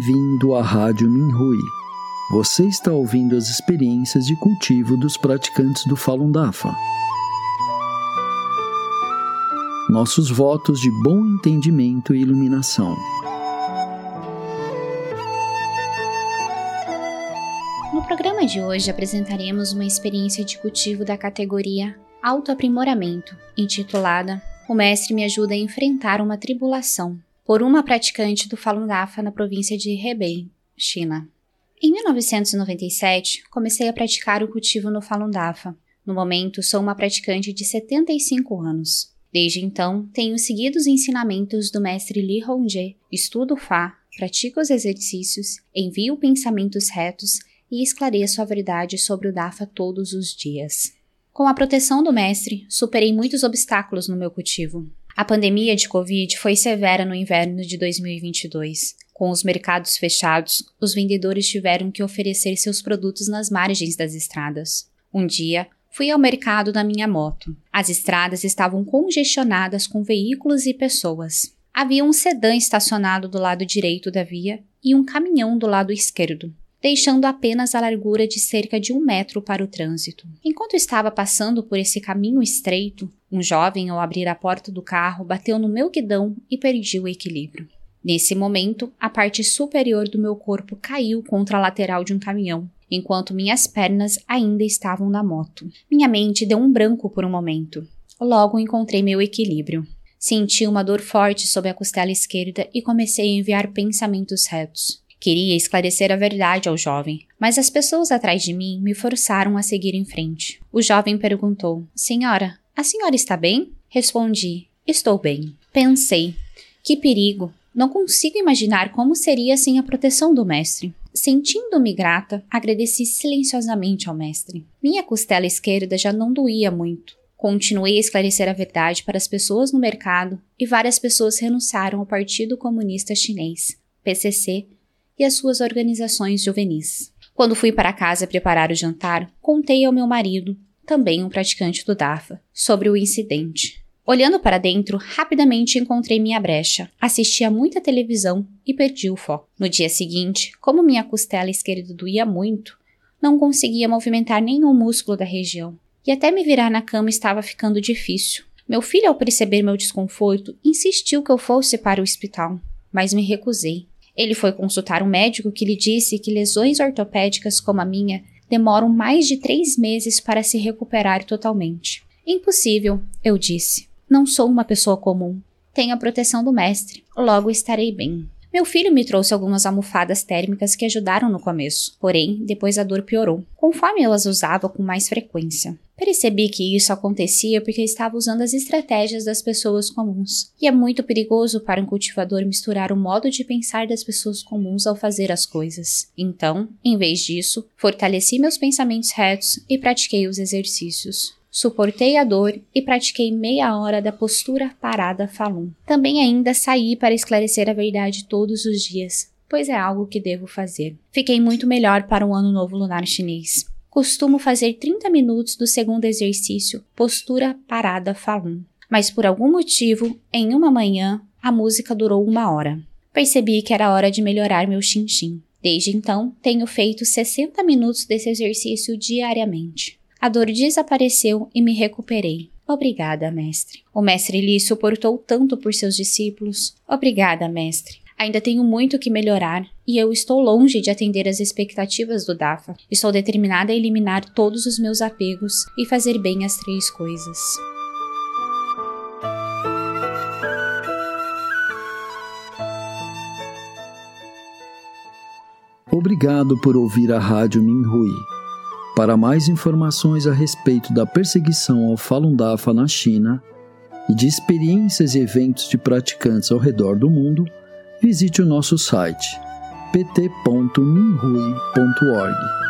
Bem-vindo à Rádio Minhui. Você está ouvindo as experiências de cultivo dos praticantes do Falun Dafa. Nossos votos de bom entendimento e iluminação. No programa de hoje apresentaremos uma experiência de cultivo da categoria Autoaprimoramento, intitulada O Mestre me ajuda a enfrentar uma tribulação, por uma praticante do Falun Dafa na província de Hebei, China. Em 1997, comecei a praticar o cultivo no Falun Dafa. No momento, sou uma praticante de 75 anos. Desde então, tenho seguido os ensinamentos do mestre Li Hongzhi, estudo Fá, pratico os exercícios, envio pensamentos retos e esclareço a verdade sobre o Dafa todos os dias. Com a proteção do mestre, superei muitos obstáculos no meu cultivo. A pandemia de Covid foi severa no inverno de 2022. Com os mercados fechados, os vendedores tiveram que oferecer seus produtos nas margens das estradas. Um dia, fui ao mercado na minha moto. As estradas estavam congestionadas com veículos e pessoas. Havia um sedã estacionado do lado direito da via e um caminhão do lado esquerdo, deixando apenas a largura de cerca de 1 metro para o trânsito. Enquanto estava passando por esse caminho estreito, um jovem, ao abrir a porta do carro, bateu no meu guidão e perdi o equilíbrio. Nesse momento, a parte superior do meu corpo caiu contra a lateral de um caminhão, enquanto minhas pernas ainda estavam na moto. Minha mente deu um branco por um momento. Logo encontrei meu equilíbrio. Senti uma dor forte sob a costela esquerda e comecei a enviar pensamentos retos. Queria esclarecer a verdade ao jovem, mas as pessoas atrás de mim me forçaram a seguir em frente. O jovem perguntou: "Senhora, a senhora está bem?" Respondi: "Estou bem." Pensei: que perigo! Não consigo imaginar como seria sem a proteção do mestre. Sentindo-me grata, agradeci silenciosamente ao mestre. Minha costela esquerda já não doía muito. Continuei a esclarecer a verdade para as pessoas no mercado e várias pessoas renunciaram ao Partido Comunista Chinês, PCC, e as suas organizações juvenis. Quando fui para casa preparar o jantar, contei ao meu marido, também um praticante do Dafa, sobre o incidente. Olhando para dentro, rapidamente encontrei minha brecha, assisti a muita televisão e perdi o foco. No dia seguinte, como minha costela esquerda doía muito, não conseguia movimentar nenhum músculo da região, e até me virar na cama estava ficando difícil. Meu filho, ao perceber meu desconforto, insistiu que eu fosse para o hospital, mas me recusei. Ele foi consultar um médico que lhe disse que lesões ortopédicas como a minha demoram mais de 3 meses para se recuperar totalmente. Impossível, eu disse. Não sou uma pessoa comum. Tenho a proteção do mestre. Logo estarei bem. Meu filho me trouxe algumas almofadas térmicas que ajudaram no começo. Porém, depois a dor piorou, conforme eu as usava com mais frequência. Percebi que isso acontecia porque estava usando as estratégias das pessoas comuns. E é muito perigoso para um cultivador misturar o modo de pensar das pessoas comuns ao fazer as coisas. Então, em vez disso, fortaleci meus pensamentos retos e pratiquei os exercícios. Suportei a dor e pratiquei meia hora da postura parada Falun. Também ainda saí para esclarecer a verdade todos os dias, pois é algo que devo fazer. Fiquei muito melhor para o Ano Novo Lunar Chinês. Costumo fazer 30 minutos do segundo exercício, postura parada Falun. Mas por algum motivo, em uma manhã, a música durou 1 hora. Percebi que era hora de melhorar meu chin-chin. Desde então, tenho feito 60 minutos desse exercício diariamente. A dor desapareceu e me recuperei. Obrigada, mestre. O mestre Li suportou tanto por seus discípulos. Obrigada, mestre. Ainda tenho muito que melhorar e eu estou longe de atender às expectativas do Dafa. Estou determinada a eliminar todos os meus apegos e fazer bem as 3 coisas. Obrigado por ouvir a Rádio Minhui. Para mais informações a respeito da perseguição ao Falun Dafa na China e de experiências e eventos de praticantes ao redor do mundo, visite o nosso site pt.minhui.org.